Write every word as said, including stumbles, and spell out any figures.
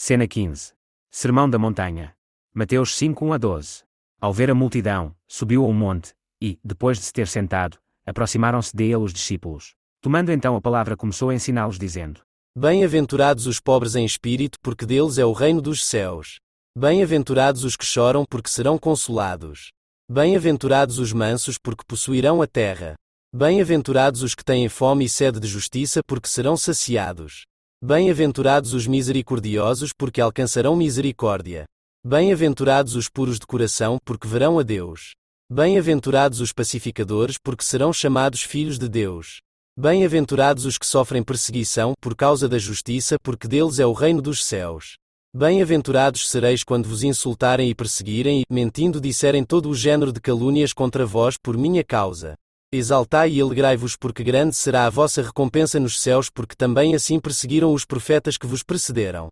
Cena quinze. Sermão da Montanha. Mateus cinco, um a doze. Ao ver a multidão, subiu ao monte, e, depois de se ter sentado, aproximaram-se dele os discípulos. Tomando então a palavra, começou a ensiná-los, dizendo: Bem-aventurados os pobres em espírito, porque deles é o reino dos céus. Bem-aventurados os que choram, porque serão consolados. Bem-aventurados os mansos, porque possuirão a terra. Bem-aventurados os que têm fome e sede de justiça, porque serão saciados. Bem-aventurados os misericordiosos, porque alcançarão misericórdia. Bem-aventurados os puros de coração, porque verão a Deus. Bem-aventurados os pacificadores, porque serão chamados filhos de Deus. Bem-aventurados os que sofrem perseguição por causa da justiça, porque deles é o reino dos céus. Bem-aventurados sereis quando vos insultarem e perseguirem e, mentindo, disserem todo o género de calúnias contra vós por minha causa. Exaltai e alegrai-vos, porque grande será a vossa recompensa nos céus, porque também assim perseguiram os profetas que vos precederam.